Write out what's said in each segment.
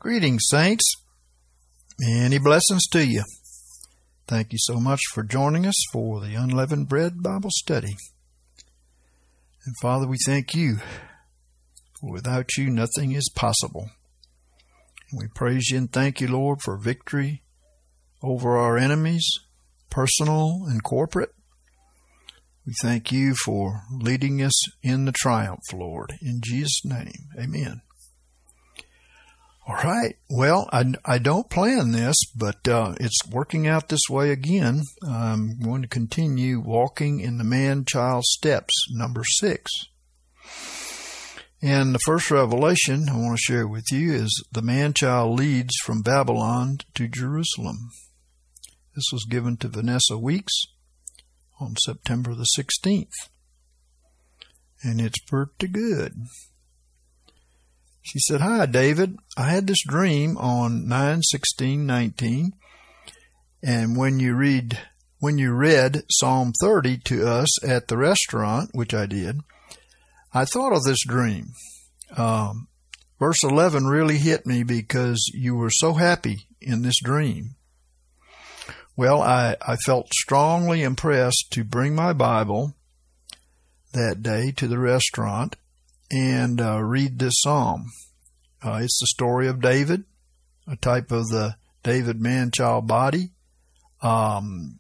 Greetings, saints. Many blessings to you. Thank you so much for joining us for the Unleavened Bread Bible Study. And Father, we thank you. Without you, nothing is possible. And we praise you and thank you, Lord, for victory over our enemies, personal and corporate. We thank you for leading us in the triumph, Lord. In Jesus' name, amen. All right. Well, I don't plan this, but it's working out this way again. I'm going to continue walking in the man-child steps, number 6. And the first revelation I want to share with you is the man-child leads from Babylon to Jerusalem. This was given to Vanessa Weeks on September the 16th. And it's pretty good. She said, "Hi, David. I had this dream on 9/16/19, and when you read Psalm 30 to us at the restaurant, which I did, I thought of this dream. Verse 11 really hit me because you were so happy in this dream. Well, I felt strongly impressed to bring my Bible that day to the restaurant and read this psalm. It's the story of David, a type of the David man-child body. And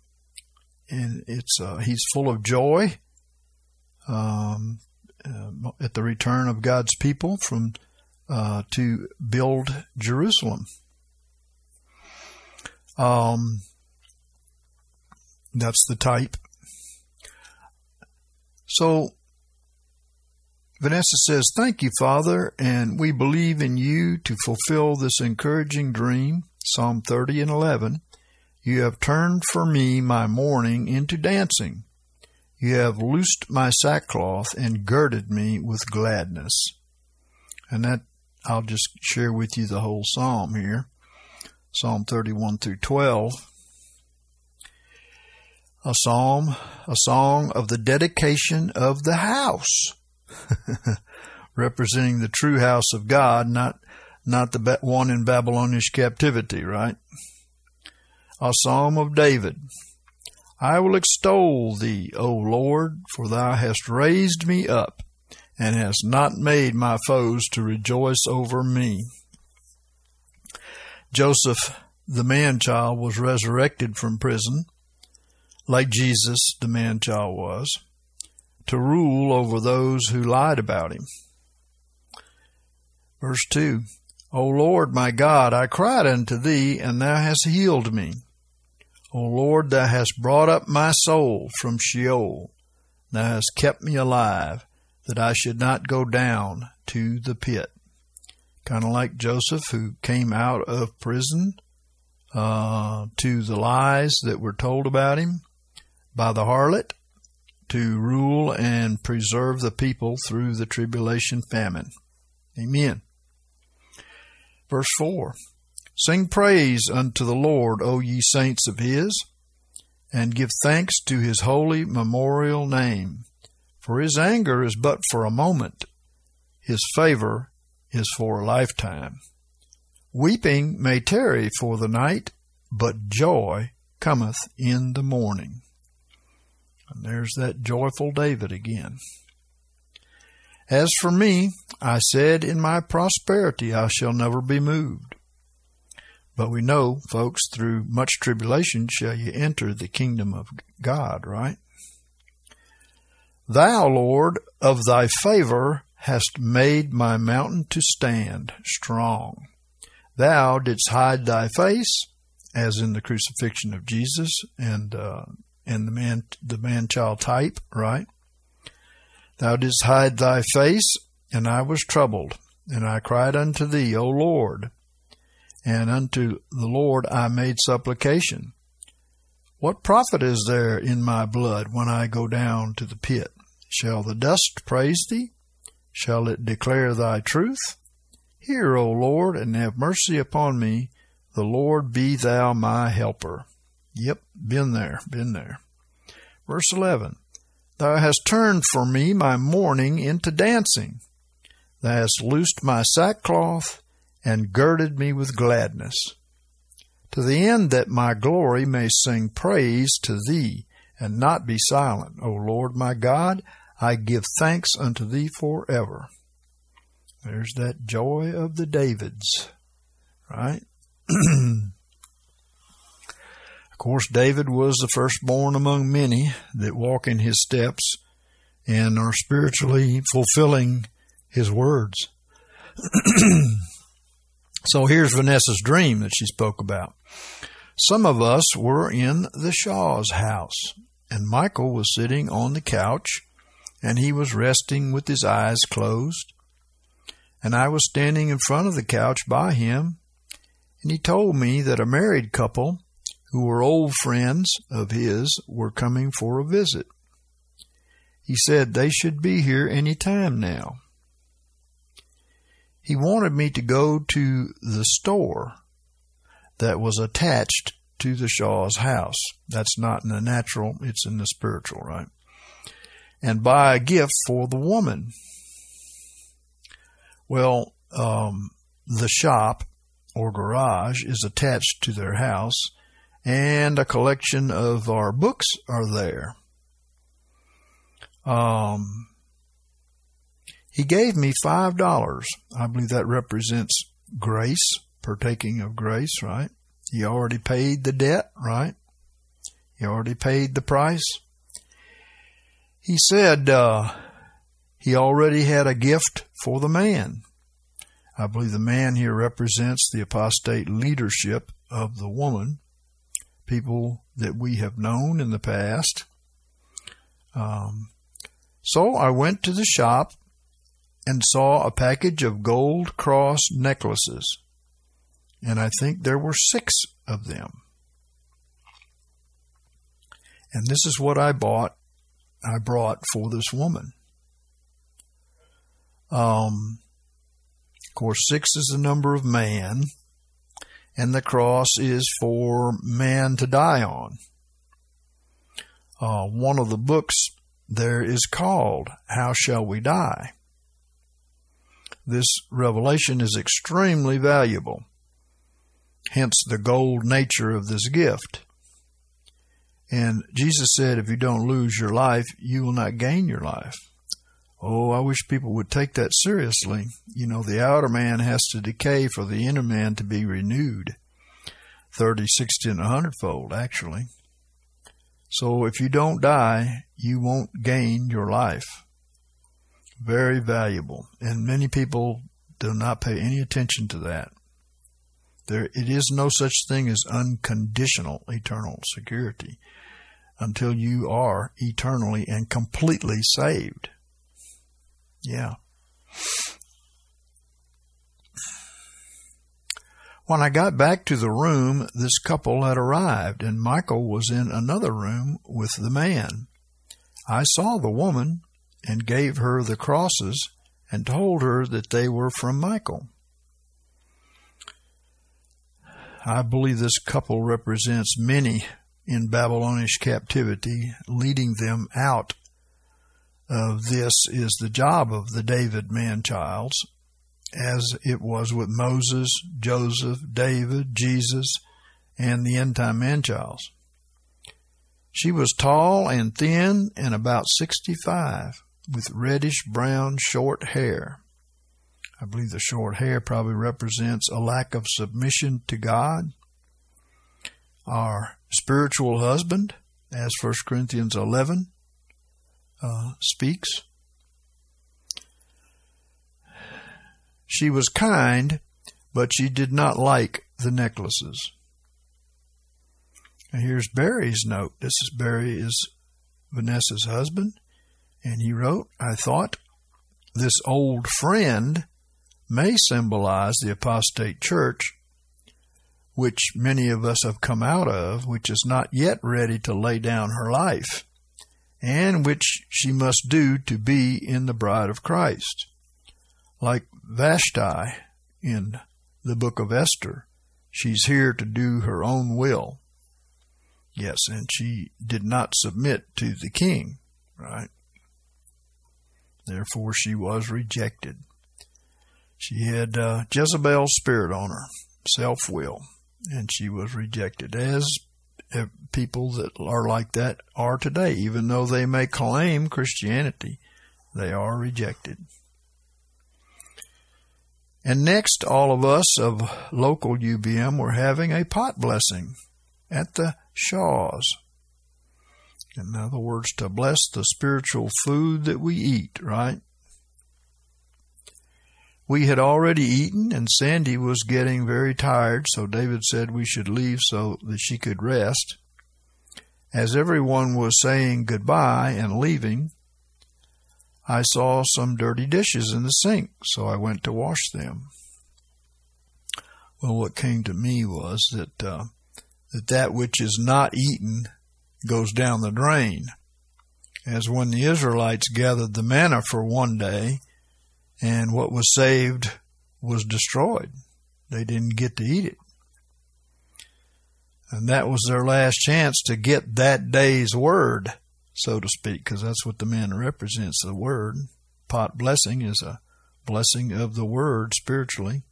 he's full of joy at the return of God's people to build Jerusalem. That's the type. So Vanessa says, "Thank you, Father, and we believe in you to fulfill this encouraging dream." Psalm 30 and 11. "You have turned for me my mourning into dancing. You have loosed my sackcloth and girded me with gladness." And that, I'll just share with you the whole psalm here. Psalm 31 through 12. A song of the dedication of the house. Representing the true house of God, not the one in Babylonish captivity, right? A psalm of David. "I will extol thee, O Lord, for thou hast raised me up, and hast not made my foes to rejoice over me." Joseph, the man-child, was resurrected from prison, like Jesus, the man-child, was, to rule over those who lied about him. Verse 2, "O Lord my God, I cried unto thee, and thou hast healed me. O Lord, thou hast brought up my soul from Sheol. Thou hast kept me alive, that I should not go down to the pit." Kind of like Joseph, who came out of prison to the lies that were told about him by the harlot, to rule and preserve the people through the tribulation famine. Amen. Verse 4, "Sing praise unto the Lord, O ye saints of his, and give thanks to his holy memorial name. For his anger is but for a moment, his favor is for a lifetime. Weeping may tarry for the night, but joy cometh in the morning." And there's that joyful David again. "As for me, I said in my prosperity I shall never be moved." But we know, folks, through much tribulation shall you enter the kingdom of God, right? "Thou, Lord, of thy favor hast made my mountain to stand strong. Thou didst hide thy face," as in the crucifixion of Jesus and the man-child type, right? "Thou didst hide thy face, and I was troubled. And I cried unto thee, O Lord. And unto the Lord I made supplication. What profit is there in my blood when I go down to the pit? Shall the dust praise thee? Shall it declare thy truth? Hear, O Lord, and have mercy upon me. The Lord be thou my helper." Yep, been there. Verse 11, "Thou hast turned for me my mourning into dancing. Thou hast loosed my sackcloth and girded me with gladness, to the end that my glory may sing praise to thee, and not be silent. O Lord my God, I give thanks unto thee forever. There's that joy of the Davids, right? Of course, David was the firstborn among many that walk in his steps and are spiritually fulfilling his words. So here's Vanessa's dream that she spoke about. Some of us were in the Shaw's house, and Michael was sitting on the couch, and he was resting with his eyes closed. And I was standing in front of the couch by him, and he told me that a married couple who were old friends of his were coming for a visit. He said they should be here any time now. He wanted me to go to the store that was attached to the Shaw's house. That's not in the natural, it's in the spiritual, right? And buy a gift for the woman. Well, the shop or garage is attached to their house, and a collection of our books are there. He gave me $5. I believe that represents grace, partaking of grace, right? He already paid the debt, right? He already paid the price. He said he already had a gift for the man. I believe the man here represents the apostate leadership of the woman, people that we have known in the past. So I went to the shop and saw a package of gold cross necklaces, and I think there were 6 of them. And this is what I brought for this woman. Of course, 6 is the number of man, and the cross is for man to die on. One of the books there is called How Shall We Die? This revelation is extremely valuable, hence the gold nature of this gift. And Jesus said, if you don't lose your life, you will not gain your life. Oh, I wish people would take that seriously. You know, the outer man has to decay for the inner man to be renewed. 30, 60, and 100-fold, actually. So if you don't die, you won't gain your life. Very valuable. And many people do not pay any attention to that. It is no such thing as unconditional eternal security until you are eternally and completely saved. Yeah. When I got back to the room, this couple had arrived, and Michael was in another room with the man. I saw the woman and gave her the crosses and told her that they were from Michael. I believe this couple represents many in Babylonish captivity. Leading them out of this is the job of the David man-childs, as it was with Moses, Joseph, David, Jesus, and the end-time man-childs. She was tall and thin and about 65, with reddish-brown short hair. I believe the short hair probably represents a lack of submission to God. Our spiritual husband, as 1 Corinthians 11 speaks. She was kind, but she did not like the necklaces. And here's Barry's note. Barry is Vanessa's husband. And he wrote, I thought this old friend may symbolize the apostate church, which many of us have come out of, which is not yet ready to lay down her life, and which she must do to be in the bride of Christ. Like Vashti in the book of Esther, she's here to do her own will. Yes, and she did not submit to the king, right? Therefore, she was rejected. She had Jezebel's spirit on her, self-will, and she was rejected, as people that are like that are today. Even though they may claim Christianity, they are rejected. And next, all of us of local UBM were having a pot blessing at the Shaws. In other words, to bless the spiritual food that we eat, right? We had already eaten, and Sandy was getting very tired, so David said we should leave so that she could rest. As everyone was saying goodbye and leaving, I saw some dirty dishes in the sink, so I went to wash them. Well, what came to me was that which is not eaten goes down the drain. As when the Israelites gathered the manna for one day, and what was saved was destroyed. They didn't get to eat it. And that was their last chance to get that day's word, so to speak, because that's what the manna represents, the word. Pot blessing is a blessing of the word spiritually.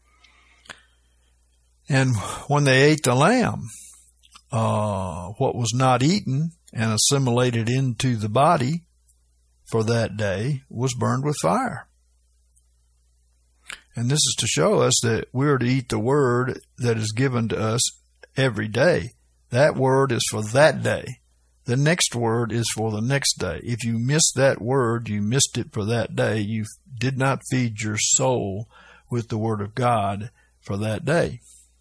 And when they ate the lamb, what was not eaten and assimilated into the body for that day was burned with fire. And this is to show us that we're to eat the word that is given to us every day. That word is for that day. The next word is for the next day. If you miss that word, you missed it for that day. You did not feed your soul with the word of God for that day.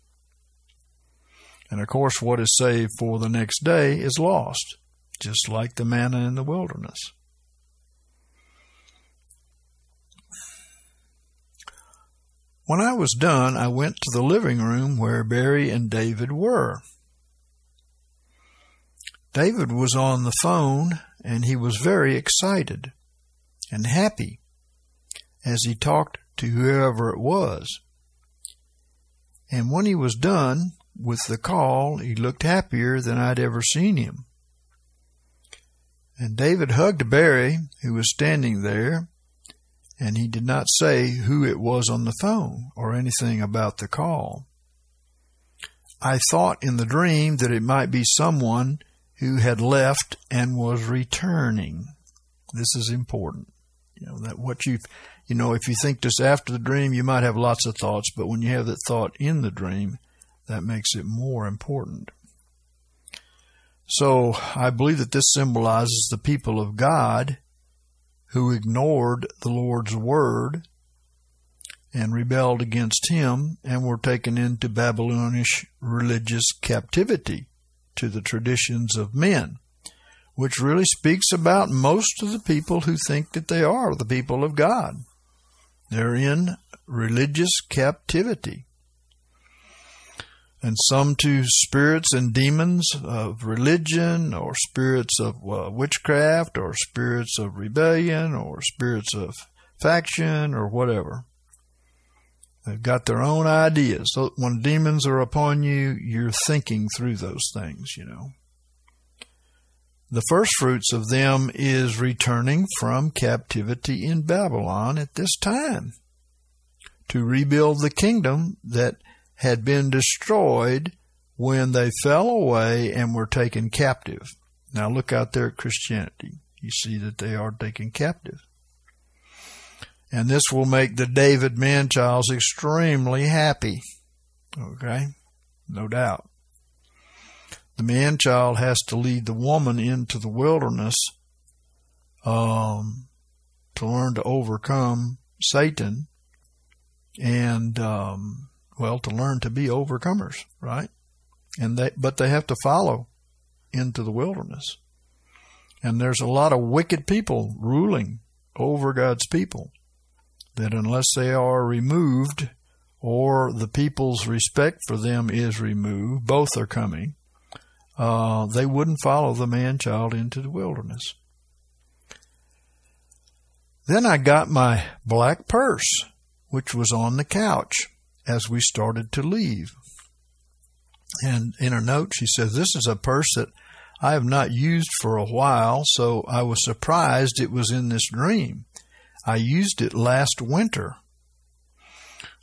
And of course, what is saved for the next day is lost, just like the manna in the wilderness. When I was done, I went to the living room where Barry and David were. David was on the phone, and he was very excited and happy as he talked to whoever it was. And when he was done with the call, he looked happier than I'd ever seen him. And David hugged Barry, who was standing there, and he did not say who it was on the phone or anything about the call. I thought in the dream that it might be someone who had left and was returning. This is important. If you think this after the dream, you might have lots of thoughts, but when you have that thought in the dream, that makes it more important. So I believe that this symbolizes the people of God who ignored the Lord's word and rebelled against him and were taken into Babylonish religious captivity to the traditions of men, which really speaks about most of the people who think that they are the people of God. They're in religious captivity. And some to spirits and demons of religion, or spirits of witchcraft, or spirits of rebellion, or spirits of faction, or whatever. They've got their own ideas. So when demons are upon you, you're thinking through those things, The first fruits of them is returning from captivity in Babylon at this time to rebuild the kingdom that had been destroyed when they fell away and were taken captive. Now look out there at Christianity. You see that they are taken captive. And this will make the David man-childs extremely happy. Okay? No doubt. The man-child has to lead the woman into the wilderness to learn to overcome Satan and to learn to be overcomers, right? But they have to follow into the wilderness. And there's a lot of wicked people ruling over God's people that unless they are removed or the people's respect for them is removed, both are coming, they wouldn't follow the man-child into the wilderness. Then I got my black purse, which was on the couch as we started to leave. And in her note, she says, "This is a purse that I have not used for a while, so I was surprised it was in this dream. I used it last winter."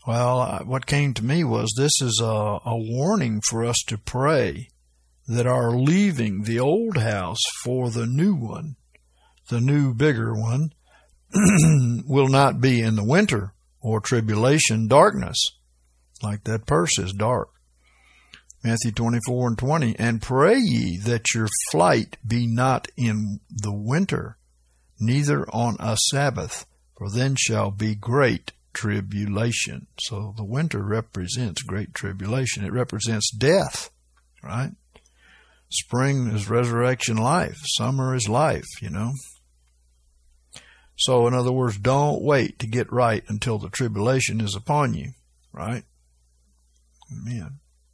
Well, what came to me was this is a warning for us to pray that our leaving the old house for the new one, the new bigger one, will not be in the winter or tribulation darkness, like that purse is dark. Matthew 24:20, and pray ye that your flight be not in the winter, neither on a Sabbath, for then shall be great tribulation. So the winter represents great tribulation. It represents death, right? Spring is resurrection life. Summer is life, So in other words, don't wait to get right until the tribulation is upon you, right? Amen.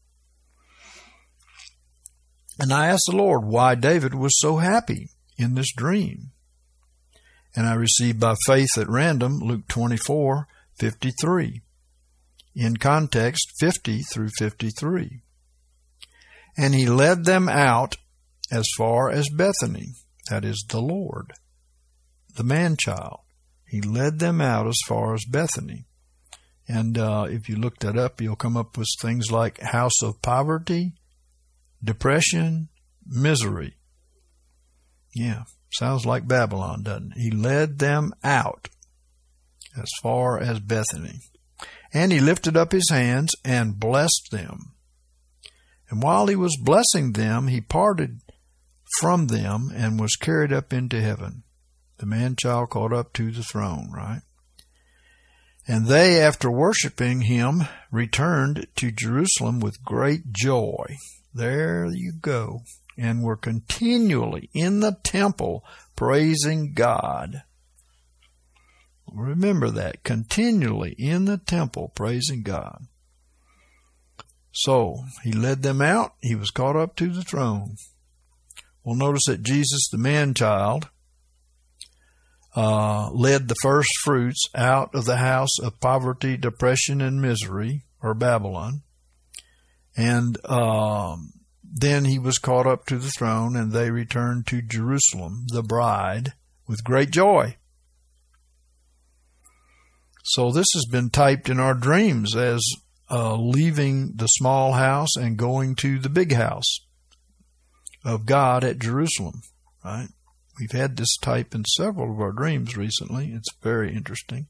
And I asked the Lord why David was so happy in this dream. And I received by faith at random Luke 24:53. In context, 50 through 53. And he led them out as far as Bethany, that is the Lord, the man-child. He led them out as far as Bethany. And if you look that up, you'll come up with things like house of poverty, depression, misery. Yeah, sounds like Babylon, doesn't it? He led them out as far as Bethany. And he lifted up his hands and blessed them. And while he was blessing them, he parted from them and was carried up into heaven. The man-child caught up to the throne, right? And they, after worshiping him, returned to Jerusalem with great joy. There you go. And were continually in the temple praising God. Remember that. Continually in the temple praising God. So, he led them out. He was caught up to the throne. Well, notice that Jesus, the man-child, led the first fruits out of the house of poverty, depression, and misery, or Babylon. And then he was caught up to the throne, and they returned to Jerusalem, the bride, with great joy. So this has been typed in our dreams as leaving the small house and going to the big house of God at Jerusalem, right? We've had this type in several of our dreams recently. It's very interesting.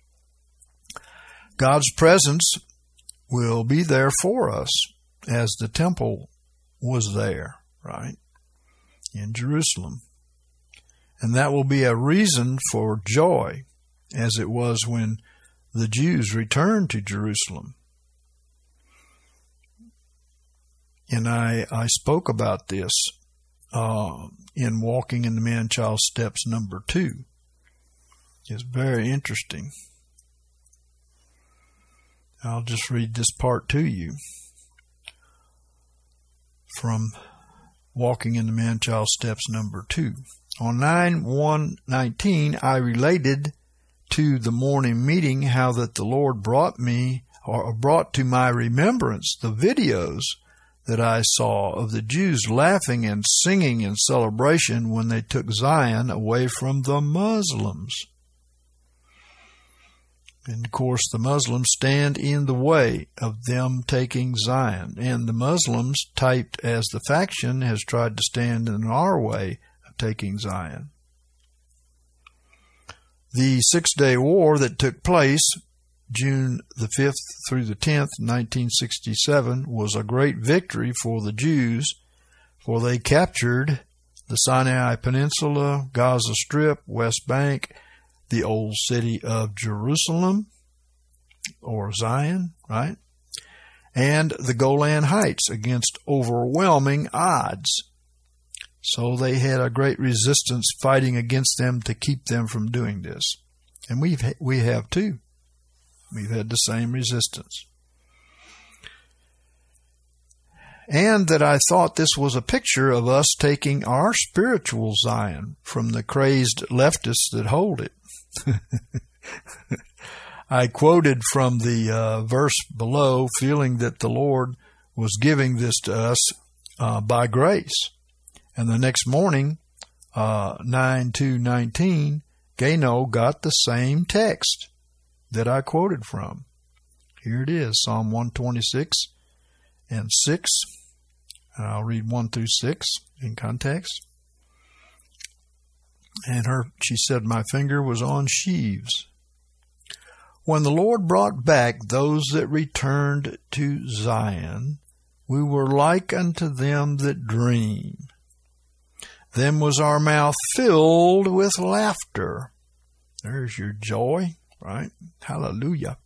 God's presence will be there for us as the temple was there, right, in Jerusalem. And that will be a reason for joy, as it was when the Jews returned to Jerusalem. And I spoke about this in Walking in the Man-Child's Steps number 2. It's very interesting. I'll just read this part to you from Walking in the Man-Child's Steps number 2. On 9/1/19, I related to the morning meeting how that the Lord brought to my remembrance the videos that I saw of the Jews laughing and singing in celebration when they took Zion away from the Muslims. And of course, the Muslims stand in the way of them taking Zion. And the Muslims, typed as the faction, has tried to stand in our way of taking Zion. The 6-day war that took place June the 5th through the 10th, 1967, was a great victory for the Jews, for they captured the Sinai Peninsula, Gaza Strip, West Bank, the old city of Jerusalem, or Zion, right? And the Golan Heights against overwhelming odds. So they had a great resistance fighting against them to keep them from doing this. And we have too. We've had the same resistance. And that I thought this was a picture of us taking our spiritual Zion from the crazed leftists that hold it. I quoted from the verse below, feeling that the Lord was giving this to us by grace. And the next morning, 9/2/19, Gano got the same text that I quoted from. Here it is, Psalm 126 and 6. And I'll read 1 through 6 in context. And she said, my finger was on sheaves. When the Lord brought back those that returned to Zion, we were like unto them that dream. Then was our mouth filled with laughter. There's your joy, right? Hallelujah.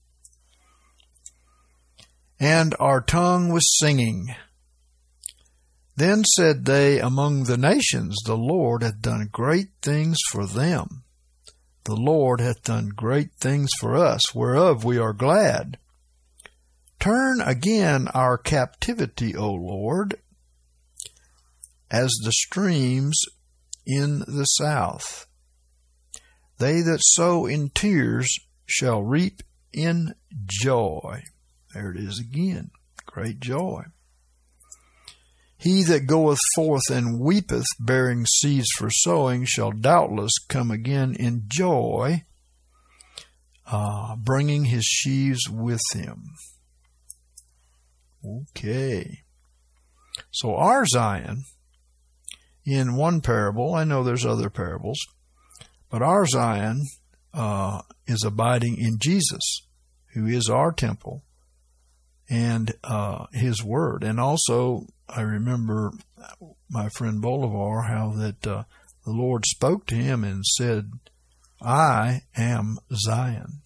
And our tongue was singing. Then said they among the nations, the Lord hath done great things for them. The Lord hath done great things for us, whereof we are glad. Turn again our captivity, O Lord, as the streams in the south. They that sow in tears shall reap in joy. There it is again. Great joy. He that goeth forth and weepeth, bearing seeds for sowing, shall doubtless come again in joy, bringing his sheaves with him. Okay. So our Zion, in one parable, I know there's other parables, but our Zion is abiding in Jesus, who is our temple, and his word. And also, I remember my friend Bolivar, how that the Lord spoke to him and said, I am Zion.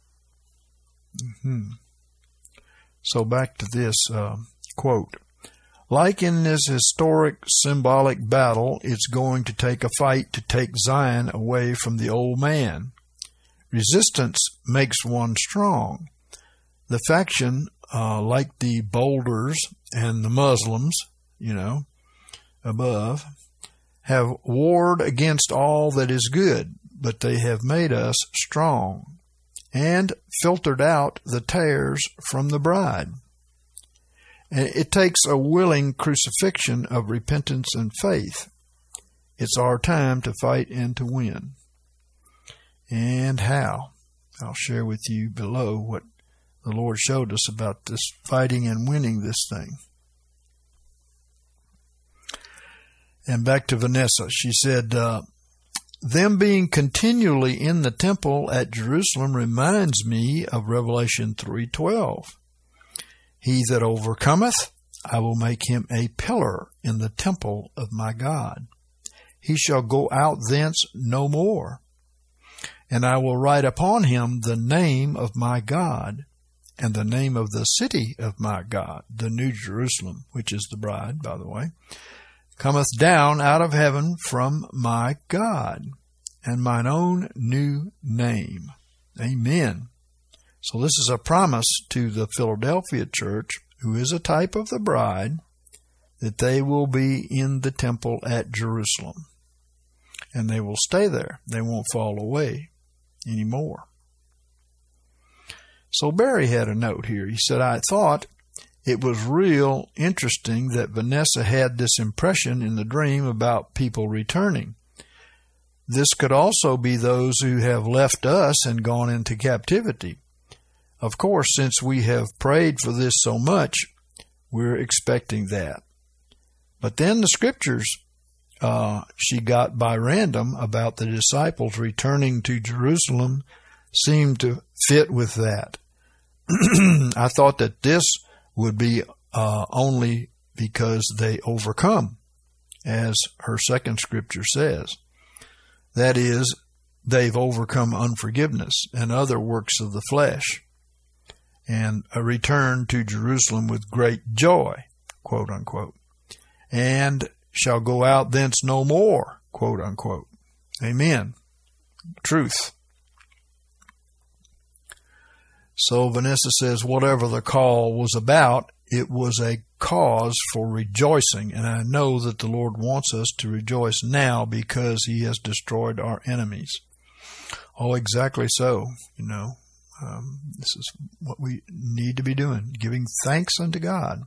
So back to this quote. Like in this historic symbolic battle, it's going to take a fight to take Zion away from the old man. Resistance makes one strong. The faction, like the Boulders and the Muslims, above, have warred against all that is good, but they have made us strong and filtered out the tares from the bride. It takes a willing crucifixion of repentance and faith. It's our time to fight and to win. And how? I'll share with you below what the Lord showed us about this fighting and winning this thing. And back to Vanessa. She said, them being continually in the temple at Jerusalem reminds me of Revelation 3:12. He that overcometh, I will make him a pillar in the temple of my God. He shall go out thence no more. And I will write upon him the name of my God, and the name of the city of my God, the New Jerusalem, which is the bride, by the way, cometh down out of heaven from my God, and mine own new name. Amen. So this is a promise to the Philadelphia church, who is a type of the bride, that they will be in the temple at Jerusalem. And they will stay there. They won't fall away anymore. So Barry had a note here. He said, I thought it was real interesting that Vanessa had this impression in the dream about people returning. This could also be those who have left us and gone into captivity. Of course, since we have prayed for this so much, we're expecting that. But then the scriptures she got by random about the disciples returning to Jerusalem seemed to fit with that. I thought that this would be only because they overcome, as her second scripture says. That is, they've overcome unforgiveness and other works of the flesh, and a return to Jerusalem with great joy, quote unquote, and shall go out thence no more, quote unquote. Amen. Truth. So Vanessa says, whatever the call was about, it was a cause for rejoicing. And I know that the Lord wants us to rejoice now because he has destroyed our enemies. Oh, exactly so. This is what we need to be doing, giving thanks unto God.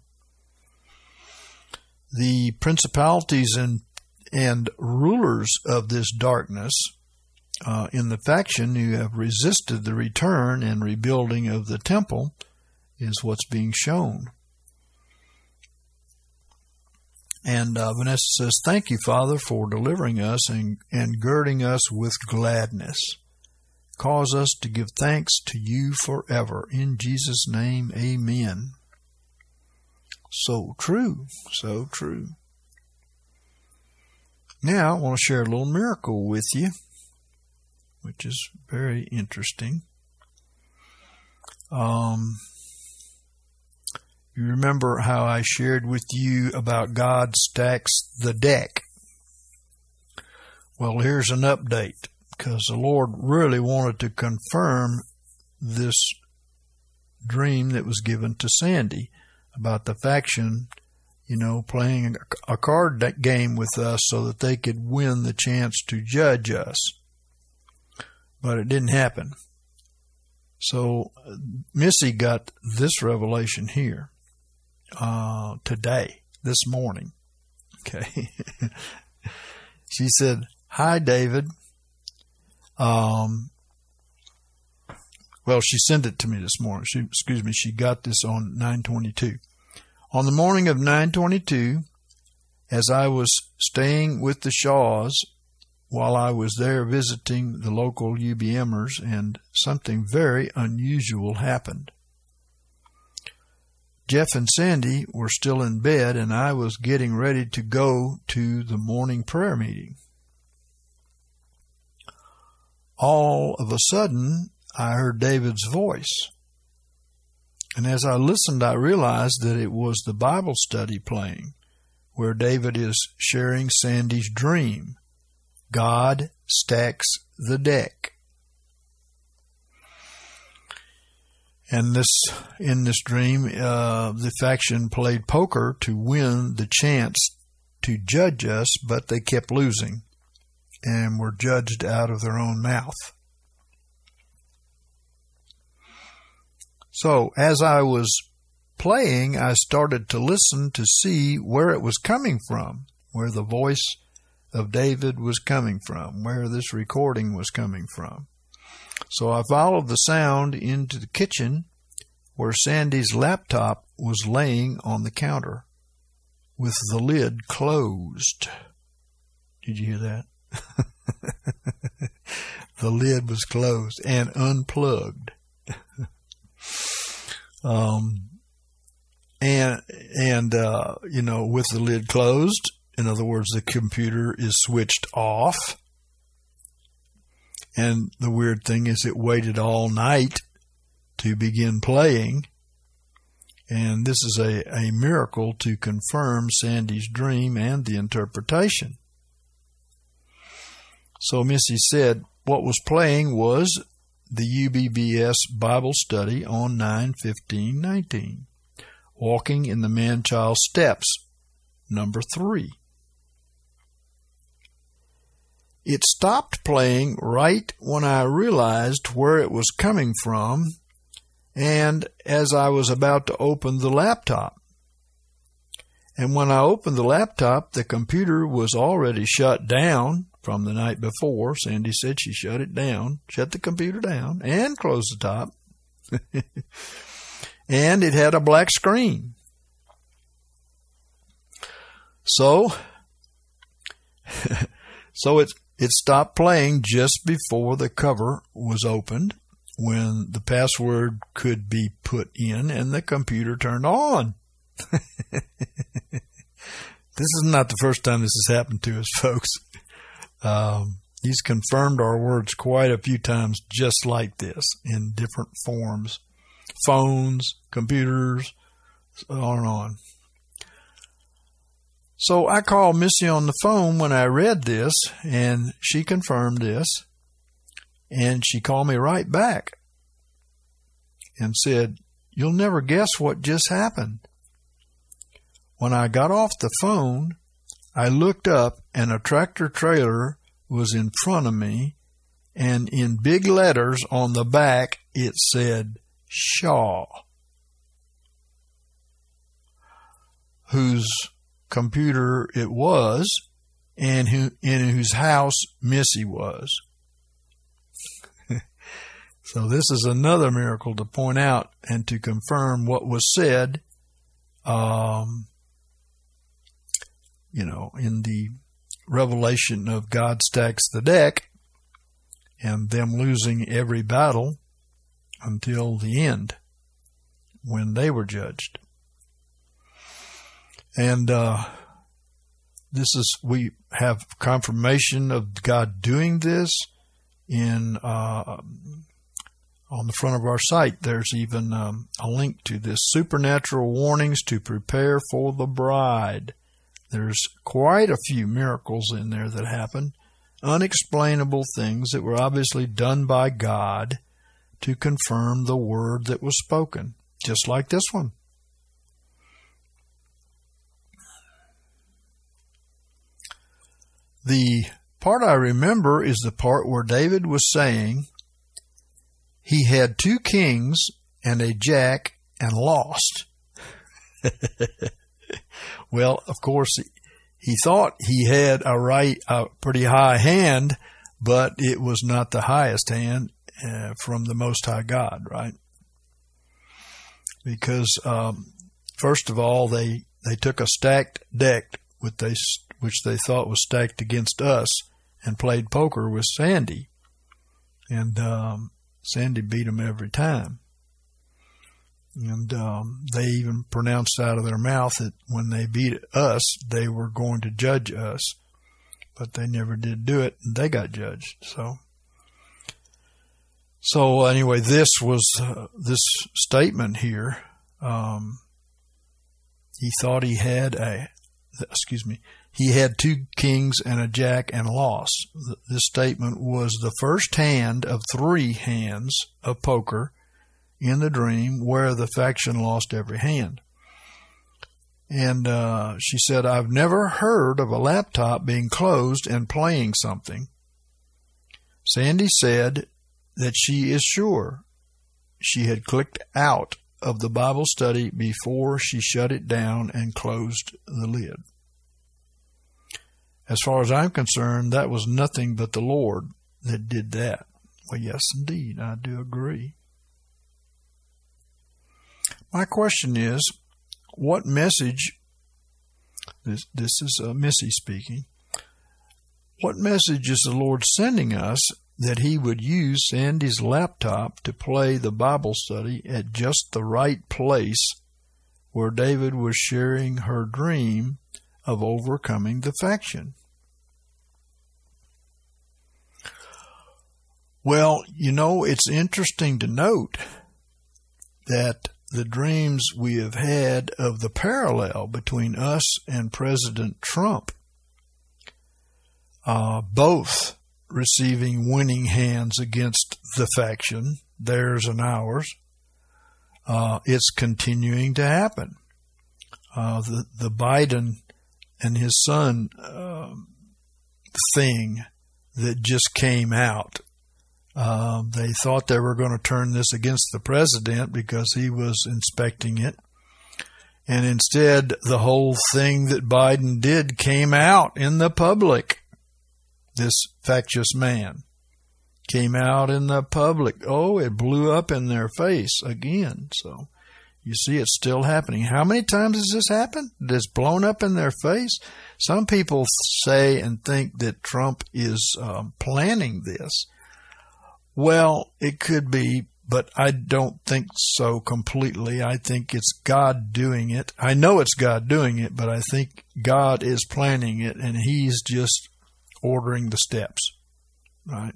The principalities and rulers of this darkness in the faction who have resisted the return and rebuilding of the temple is what's being shown. And Vanessa says, thank you, Father, for delivering us and girding us with gladness. Cause us to give thanks to you forever. In Jesus' name, amen. So true, so true. Now, I want to share a little miracle with you, which is very interesting. You remember how I shared with you about God stacks the deck? Well, here's an update, because the Lord really wanted to confirm this dream that was given to Sandy about the faction, playing a card game with us so that they could win the chance to judge us. But it didn't happen. So Missy got this revelation here today, this morning. Okay. She said, "Hi, David." Well, she sent it to me this morning. She got this on 9/22. On the morning of 9/22, as I was staying with the Shaws while I was there visiting the local UBMers, and something very unusual happened. Jeff and Sandy were still in bed, and I was getting ready to go to the morning prayer meeting. All of a sudden, I heard David's voice. And as I listened, I realized that it was the Bible study playing, where David is sharing Sandy's dream. God stacks the deck. And in this dream, the faction played poker to win the chance to judge us, but they kept losing and were judged out of their own mouth. So as I was playing, I started to listen to see where it was coming from, where the voice of David was coming from, where this recording was coming from. So I followed the sound into the kitchen, where Sandy's laptop was laying on the counter with the lid closed. Did you hear that? The lid was closed and unplugged. With the lid closed, in other words, the computer is switched off. And the weird thing is it waited all night to begin playing. And this is a miracle to confirm Sandy's dream and the interpretation. So Missy said what was playing was the UBBS Bible study on 9/15/19, Walking in the Man-Child Steps, number 3. It stopped playing right when I realized where it was coming from, and as I was about to open the laptop. And when I opened the laptop, the computer was already shut down from the night before. Sandy said she shut the computer down, and closed the top. And it had a black screen. So it stopped playing just before the cover was opened, when the password could be put in and the computer turned on. This is not the first time this has happened to us, folks. He's confirmed our words quite a few times just like this, in different forms. Phones, computers, on and on. So I called Missy on the phone when I read this, and she confirmed this, and she called me right back and said, "You'll never guess what just happened." When I got off the phone, I looked up, and a tractor trailer was in front of me, and in big letters on the back it said Shaw, whose computer it was, and in whose house Missy was. So this is another miracle to point out and to confirm what was said, in the revelation of God stacks the deck and them losing every battle until the end when they were judged. And we have confirmation of God doing this in on the front of our site. There's even a link to this, supernatural warnings to prepare for the bride. There's quite a few miracles in there that happen, unexplainable things that were obviously done by God to confirm the word that was spoken, just like this one. The part I remember is the part where David was saying he had 2 kings and a jack and lost. Well, of course, he thought he had a pretty high hand, but it was not the highest hand from the Most High God, right? Because, first of all, they took a stacked deck which they thought was stacked against us and played poker with Sandy. And Sandy beat them every time. And they even pronounced out of their mouth that when they beat us, they were going to judge us. But they never did do it, and they got judged. So anyway, this was this statement here. He thought he had he had 2 kings and a jack and lost. This statement was the first hand of 3 hands of poker in the dream where the faction lost every hand. And she said, I've never heard of a laptop being closed and playing something. Sandy said that she is sure she had clicked out of the Bible study before she shut it down and closed the lid. As far as I'm concerned, that was nothing but the Lord that did that. Well, yes, indeed, I do agree. My question is, what message, this is Missy speaking, what message is the Lord sending us that he would use Sandy's laptop to play the Bible study at just the right place where David was sharing her dream of overcoming the faction? Well, it's interesting to note that the dreams we have had of the parallel between us and President Trump, both receiving winning hands against the faction, theirs and ours, it's continuing to happen. The Biden and his son thing that just came out, they thought they were going to turn this against the president because he was inspecting it. And instead, the whole thing that Biden did came out in the public. This factious man came out in the public. Oh, it blew up in their face again. So you see it's still happening. How many times has this happened? It's blown up in their face? Some people say and think that Trump is planning this. Well, it could be, but I don't think so completely. I think it's God doing it. I know it's God doing it, but I think God is planning it, and he's just ordering the steps, right?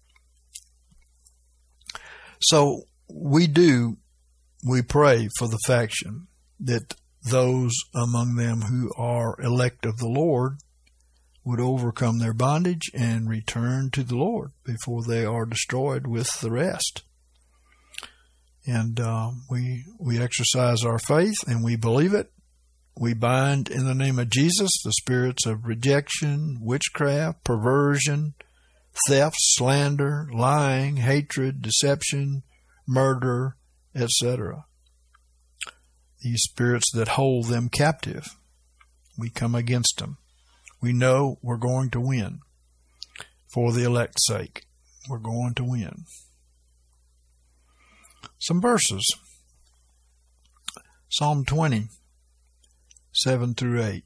So we pray for the faction, that those among them who are elect of the Lord would overcome their bondage and return to the Lord before they are destroyed with the rest. And we exercise our faith and we believe it. We bind in the name of Jesus the spirits of rejection, witchcraft, perversion, theft, slander, lying, hatred, deception, murder, etc. These spirits that hold them captive, we come against them. We know we're going to win. For the elect's sake, we're going to win. Some verses. Psalm 20, 7 through 8.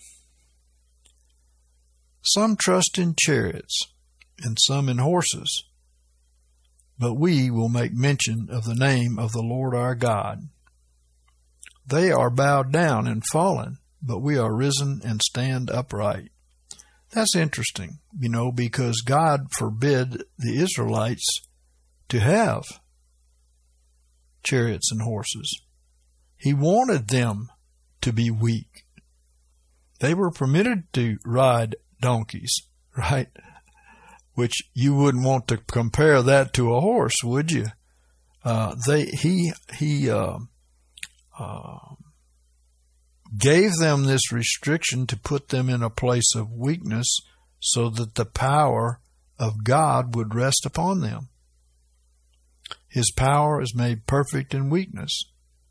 Some trust in chariots, and some in horses, but we will make mention of the name of the Lord our God. They are bowed down and fallen, but we are risen and stand upright. That's interesting, because God forbid the Israelites to have chariots and horses. He wanted them to be weak. They were permitted to ride donkeys, right? Which you wouldn't want to compare that to a horse, would you? He gave them this restriction to put them in a place of weakness so that the power of God would rest upon them. His power is made perfect in weakness.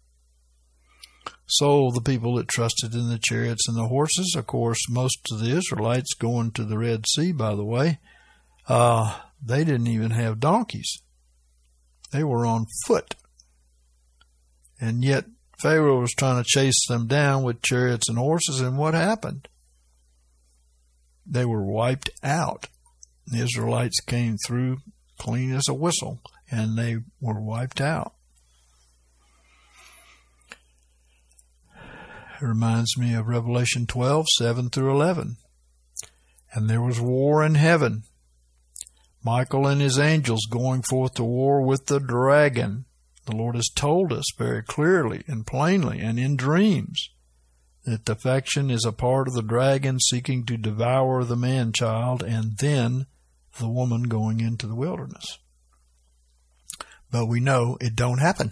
So the people that trusted in the chariots and the horses, of course, most of the Israelites going to the Red Sea, by the way, they didn't even have donkeys. They were on foot. And yet Pharaoh was trying to chase them down with chariots and horses, and what happened? They were wiped out. The Israelites came through clean as a whistle, and they were wiped out. It reminds me of Revelation 12, 7 through 11. And there was war in heaven. Michael and his angels going forth to war with the dragon. The Lord has told us very clearly and plainly and in dreams that the faction is a part of the dragon seeking to devour the man-child and then the woman going into the wilderness. But we know it don't happen.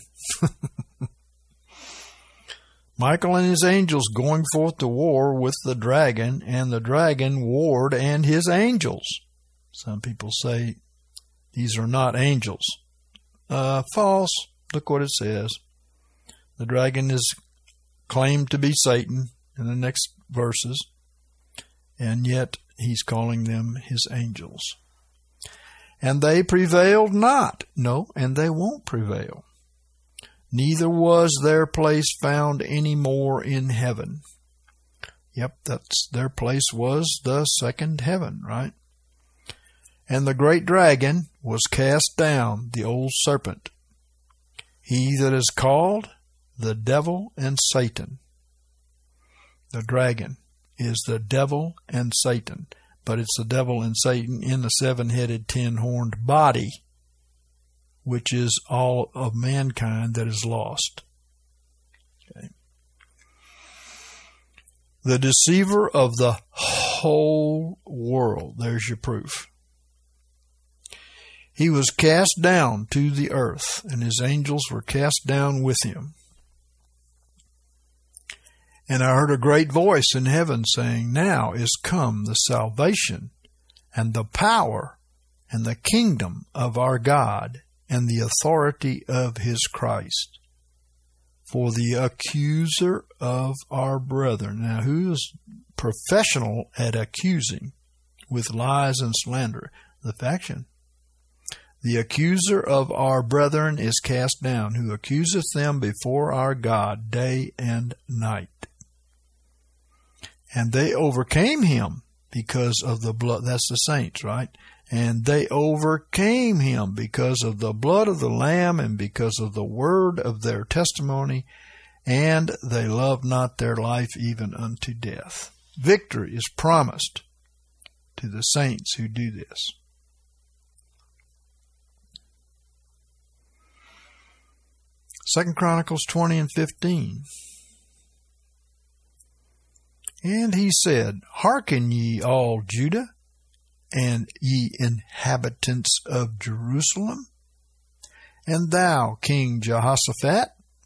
Michael and his angels going forth to war with the dragon, and the dragon warred and his angels. Some people say these are not angels. False. Look what it says. The dragon is claimed to be Satan in the next verses, and yet he's calling them his angels. And they prevailed not. No, and they won't prevail. Neither was their place found any more in heaven. Yep, that's their place was the second heaven, right? And the great dragon was cast down, the old serpent, he that is called the devil and Satan. The dragon is the devil and Satan, but it's the devil and Satan in the seven-headed, ten-horned body, which is all of mankind that is lost. Okay. The deceiver of the whole world. There's your proof. He was cast down to the earth, and his angels were cast down with him. And I heard a great voice in heaven saying, Now is come the salvation and the power and the kingdom of our God and the authority of his Christ. For the accuser of our brethren. Now, who is professional at accusing with lies and slander? The faction. The accuser of our brethren is cast down, who accuseth them before our God day and night. And they overcame him because of the blood. That's the saints, right? And they overcame him because of the blood of the Lamb and because of the word of their testimony, and they loved not their life even unto death. Victory is promised to the saints who do this. 2 Chronicles 20 and 15. And he said, Hearken ye all Judah, and ye inhabitants of Jerusalem, and thou, King Jehoshaphat.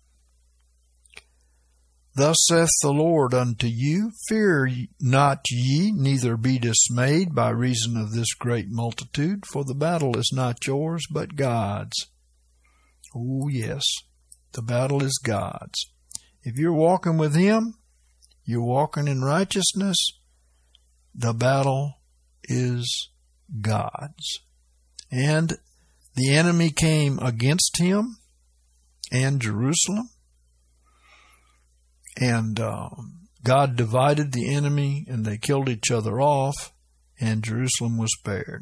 Thus saith the Lord unto you, Fear not ye, neither be dismayed by reason of this great multitude, for the battle is not yours, but God's. Oh, yes, the battle is God's. If you're walking with him, you're walking in righteousness, the battle is God's. And the enemy came against him, and Jerusalem. And God divided the enemy, and they killed each other off, and Jerusalem was spared.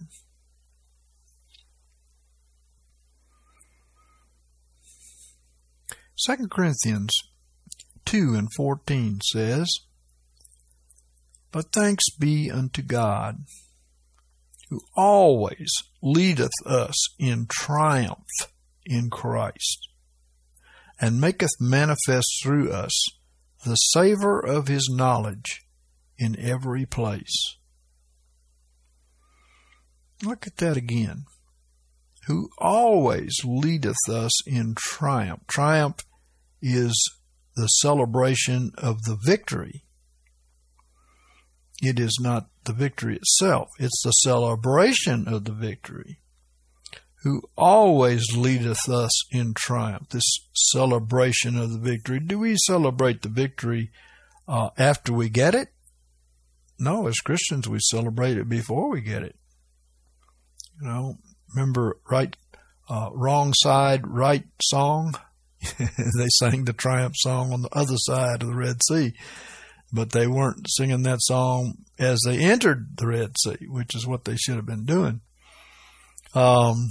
Second Corinthians 2:14 says, "But thanks be unto God, who always leadeth us in triumph in Christ, and maketh manifest through us the savor of his knowledge in every place." Look at that again. Who always leadeth us in triumph. Triumph is the celebration of the victory. It is not the victory itself. It's the celebration of the victory. Who always leadeth us in triumph. This celebration of the victory. Do we celebrate the victory after we get it? No, as Christians we celebrate it before we get it. You know, remember Wrong Side, Right song? They sang the triumph song on the other side of the Red Sea, but they weren't singing that song as they entered the Red Sea, which is what they should have been doing. And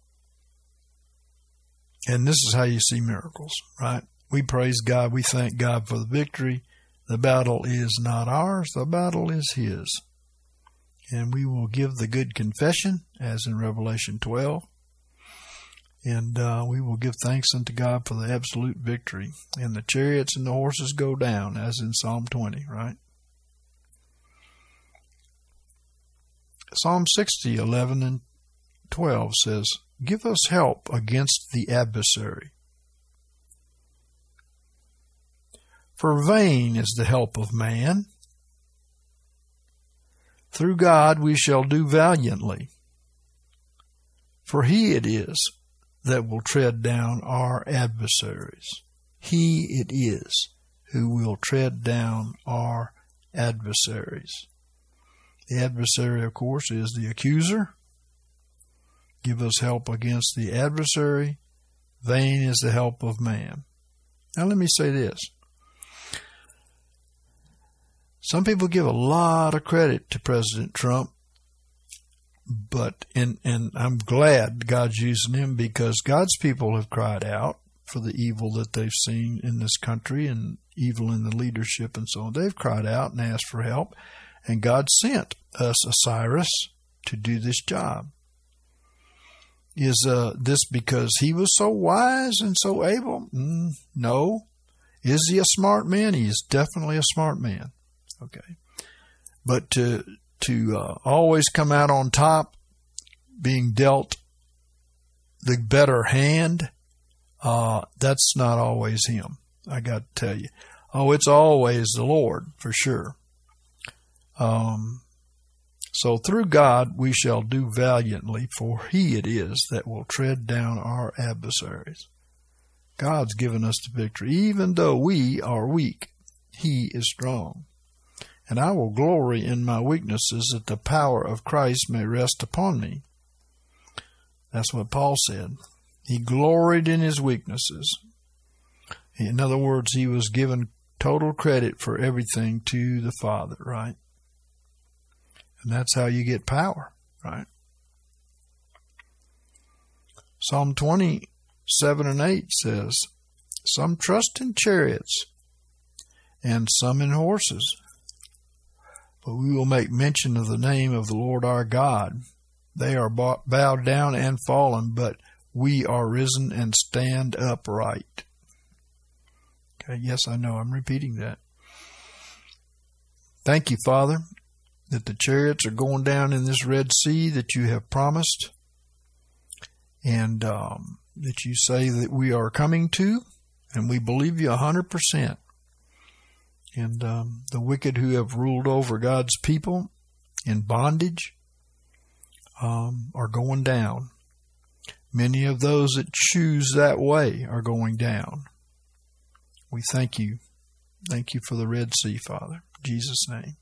this is how you see miracles, right? We praise God. We thank God for the victory. The battle is not ours. The battle is his. And we will give the good confession, as in Revelation 12. And we will give thanks unto God for the absolute victory. And the chariots and the horses go down, as in Psalm 20, right? Psalm 60, 11 and 12 says, "Give us help against the adversary. For vain is the help of man. Through God we shall do valiantly. For he it is that will tread down our adversaries." He it is who will tread down our adversaries. The adversary, of course, is the accuser. Give us help against the adversary. Vain is the help of man. Now let me say this. Some people give a lot of credit to President Trump, but and I'm glad God's using him, because God's people have cried out for the evil that they've seen in this country and evil in the leadership and so on. They've cried out and asked for help, and God sent us a Cyrus to do this job. Is this because he was so wise and so able? No. Is he a smart man? He is definitely a smart man. Okay. But to always come out on top, being dealt the better hand, that's not always him. I got to tell you. Oh, it's always the Lord, for sure. So through God we shall do valiantly, for he it is that will tread down our adversaries. God's given us the victory. Even though we are weak, he is strong. And I will glory in my weaknesses, that the power of Christ may rest upon me. That's what Paul said. He gloried in his weaknesses. In other words, he was given total credit for everything to the Father, right? And that's how you get power, right? Psalm 27 and 8 says, "Some trust in chariots and some in horses, but we will make mention of the name of the Lord our God. They are bowed down and fallen, but we are risen and stand upright." Okay, yes, I know, I'm repeating that. Thank you, Father, that the chariots are going down in this Red Sea that you have promised, and that you say that we are coming to, and we believe you 100%. And the wicked who have ruled over God's people in bondage are going down. Many of those that choose that way are going down. We thank you. Thank you for the Red Sea, Father. In Jesus' name.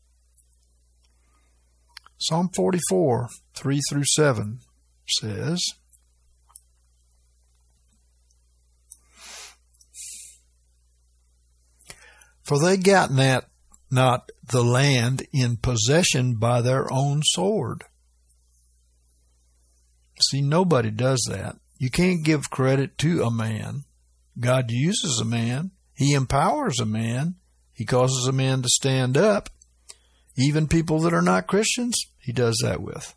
Psalm 44, 3 through 7 says, For they got not the land in possession by their own sword. See, nobody does that. You can't give credit to a man. God uses a man. He empowers a man. He causes a man to stand up. Even people that are not Christians, he does that with.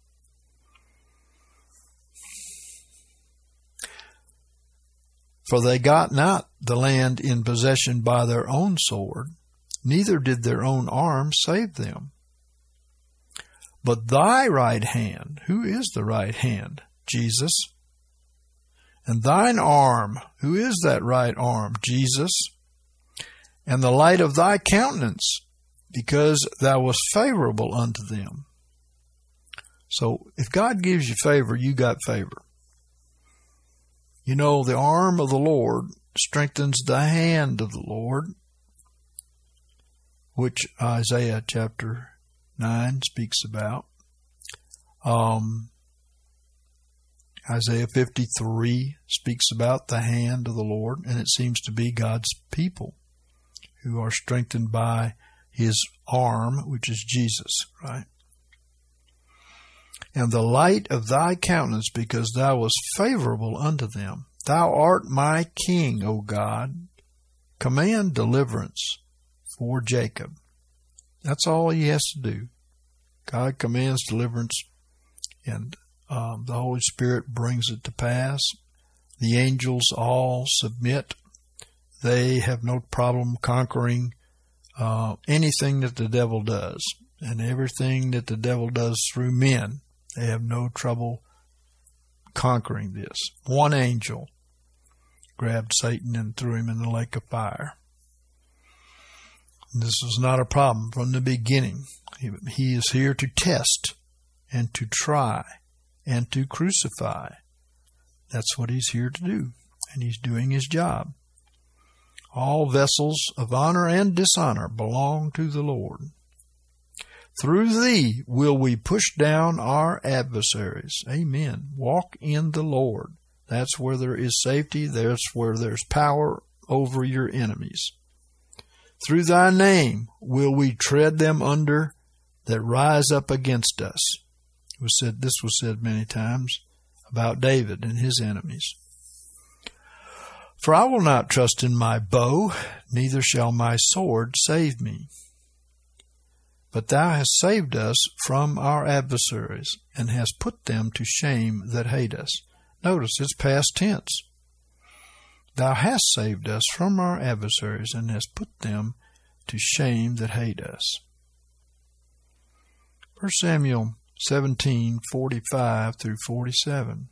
For they got not the land in possession by their own sword, neither did their own arm save them. But thy right hand, who is the right hand? Jesus. And thine arm, who is that right arm? Jesus. And the light of thy countenance, because thou wast favorable unto them. So if God gives you favor, you got favor. You know, the arm of the Lord strengthens the hand of the Lord, which Isaiah chapter 9 speaks about. Isaiah 53 speaks about the hand of the Lord, and it seems to be God's people who are strengthened by his arm, which is Jesus, right? And the light of thy countenance, because thou wast favorable unto them. Thou art my king, O God. Command deliverance for Jacob. That's all he has to do. God commands deliverance, and the Holy Spirit brings it to pass. The angels all submit. They have no problem conquering anything that the devil does, and everything that the devil does through men. They have no trouble conquering this. One angel grabbed Satan and threw him in the lake of fire. This was not a problem from the beginning. He is here to test and to try and to crucify. That's what he's here to do, and he's doing his job. All vessels of honor and dishonor belong to the Lord. Through thee will we push down our adversaries. Amen. Walk in the Lord. That's where there is safety. That's where there's power over your enemies. Through thy name will we tread them under that rise up against us. This was said many times about David and his enemies. For I will not trust in my bow, neither shall my sword save me. But thou hast saved us from our adversaries, and hast put them to shame that hate us. Notice, it's past tense. Thou hast saved us from our adversaries, and hast put them to shame that hate us. 1 Samuel 17:45 through 47.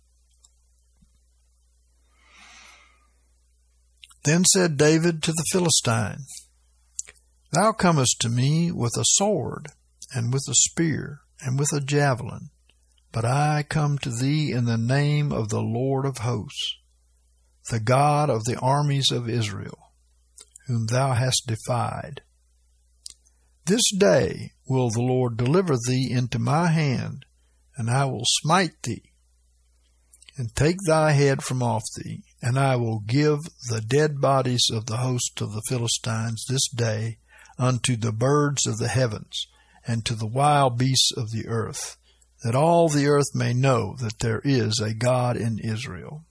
Then said David to the Philistine, Thou comest to me with a sword, and with a spear, and with a javelin, but I come to thee in the name of the Lord of hosts, the God of the armies of Israel, whom thou hast defied. This day will the Lord deliver thee into my hand, and I will smite thee, and take thy head from off thee, and I will give the dead bodies of the host of the Philistines this day unto the birds of the heavens, and to the wild beasts of the earth, that all the earth may know that there is a God in Israel.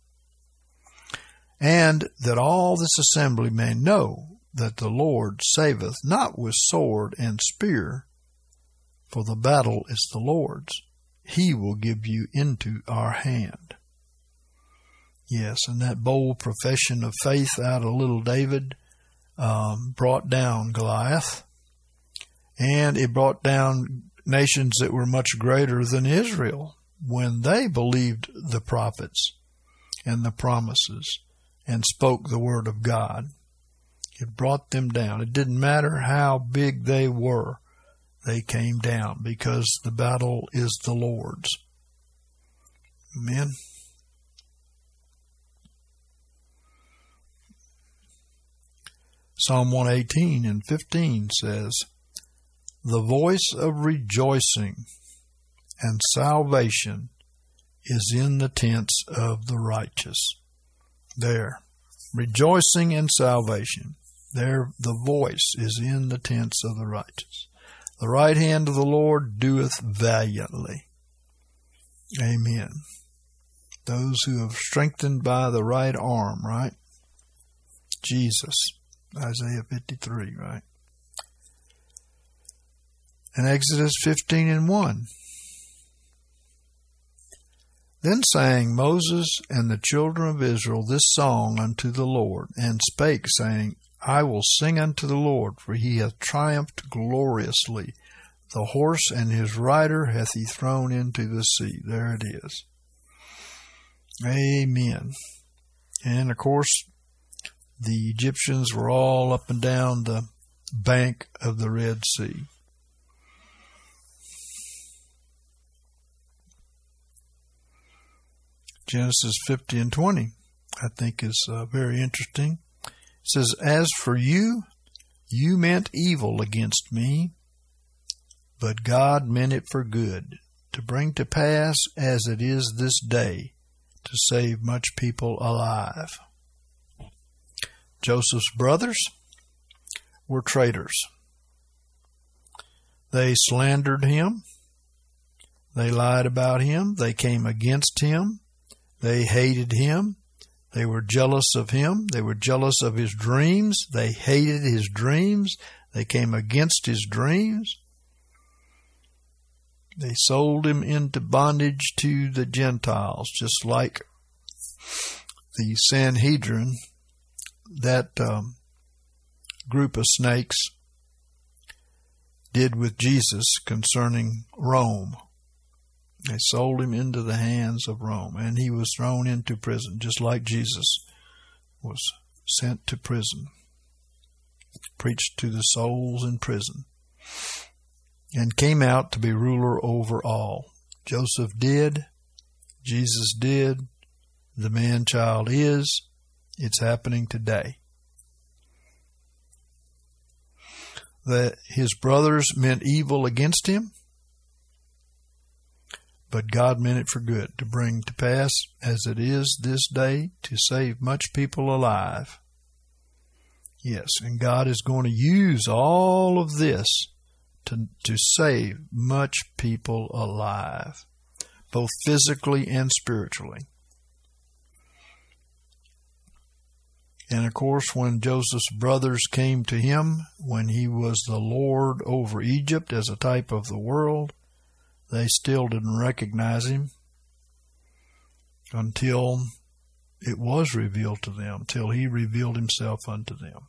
And that all this assembly may know that the Lord saveth not with sword and spear, for the battle is the Lord's. He will give you into our hand. Yes, and that bold profession of faith out of little David brought down Goliath, and it brought down nations that were much greater than Israel when they believed the prophets and the promises and spoke the word of God. It brought them down. It didn't matter how big they were. They came down because the battle is the Lord's. Amen. Psalm 118 and 15 says, The voice of rejoicing and salvation is in the tents of the righteous. There. Rejoicing and salvation. There the voice is in the tents of the righteous. The right hand of the Lord doeth valiantly. Amen. Those who have strengthened by the right arm, right? Jesus. Isaiah 53, right? And Exodus 15:1. Then sang Moses and the children of Israel this song unto the Lord, and spake, saying, I will sing unto the Lord, for he hath triumphed gloriously. The horse and his rider hath he thrown into the sea. There it is. Amen. And of course, the Egyptians were all up and down the bank of the Red Sea. Genesis 50:20, I think, is very interesting. It says, As for you, you meant evil against me, but God meant it for good, to bring to pass as it is this day, to save much people alive. Joseph's brothers were traitors. They slandered him. They lied about him. They came against him. They hated him. They were jealous of him. They were jealous of his dreams. They hated his dreams. They came against his dreams. They sold him into bondage to the Gentiles, just like the Sanhedrin, that group of snakes, did with Jesus concerning Rome. They sold him into the hands of Rome, and he was thrown into prison, just like Jesus was sent to prison, preached to the souls in prison, and came out to be ruler over all. Joseph did, Jesus did, the man-child is. It's happening today. That his brothers meant evil against him, but God meant it for good, to bring to pass as it is this day, to save much people alive. Yes, and God is going to use all of this to save much people alive, both physically and spiritually. And of course, when Joseph's brothers came to him, when he was the Lord over Egypt as a type of the world, they still didn't recognize him until it was revealed to them, till he revealed himself unto them.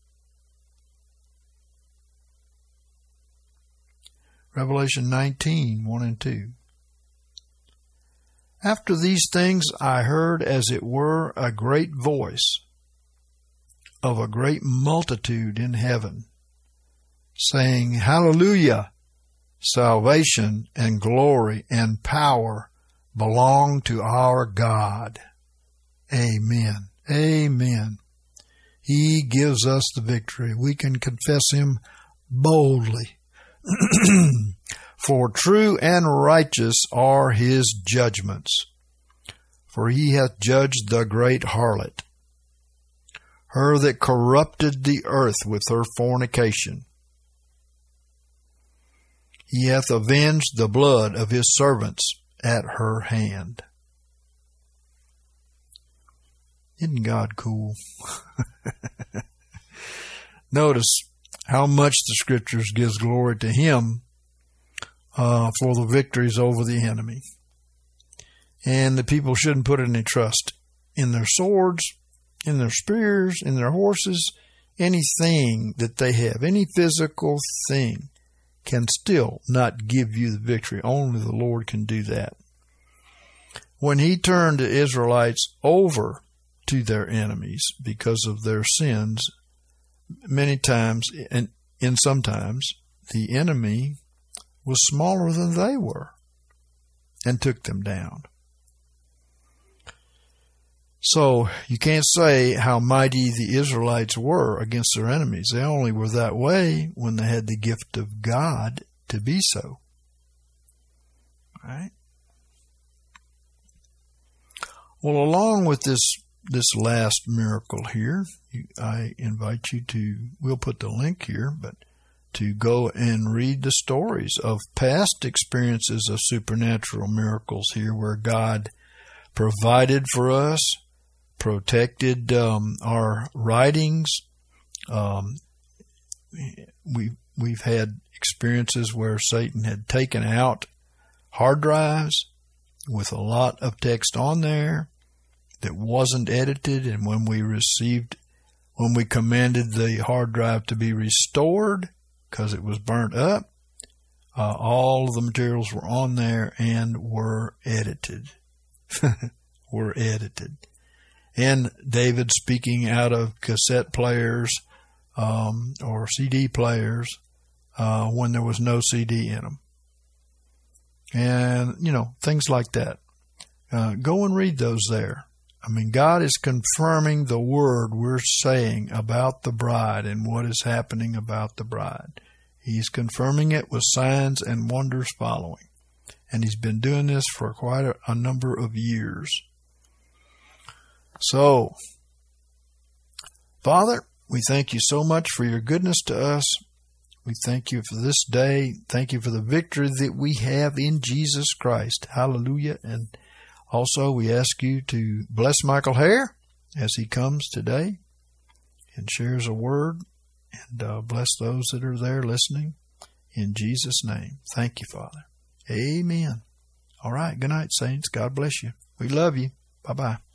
Revelation 19:1-2. After these things I heard as it were a great voice of a great multitude in heaven, saying, Hallelujah! Salvation and glory and power belong to our God. Amen. Amen. He gives us the victory. We can confess him boldly. For true and righteous are his judgments. For he hath judged the great harlot, her that corrupted the earth with her fornication. He hath avenged the blood of his servants at her hand. Isn't God cool? Notice how much the Scriptures gives glory to him for the victories over the enemy. And the people shouldn't put any trust in their swords, in their spears, in their horses, anything that they have, any physical thing can still not give you the victory. Only the Lord can do that. When he turned the Israelites over to their enemies because of their sins, many times, and sometimes, the enemy was smaller than they were and took them down. So you can't say how mighty the Israelites were against their enemies. They only were that way when they had the gift of God to be so. Right? Well, along with this this last miracle here, I invite you to, we'll put the link here, but to go and read the stories of past experiences of supernatural miracles here where God provided for us, protected our writings. We've had experiences where Satan had taken out hard drives with a lot of text on there that wasn't edited, and when we commanded the hard drive to be restored because it was burnt up, all of the materials were on there and were edited. Were edited. And David speaking out of cassette players or CD players when there was no CD in them. And, things like that. Go and read those there. I mean, God is confirming the word we're saying about the bride and what is happening about the bride. He's confirming it with signs and wonders following. And he's been doing this for quite a number of years. So, Father, we thank you so much for your goodness to us. We thank you for this day. Thank you for the victory that we have in Jesus Christ. Hallelujah. And also we ask you to bless Michael Hare as he comes today and shares a word, and bless those that are there listening. In Jesus' name. Thank you, Father. Amen. All right. Good night, saints. God bless you. We love you. Bye-bye.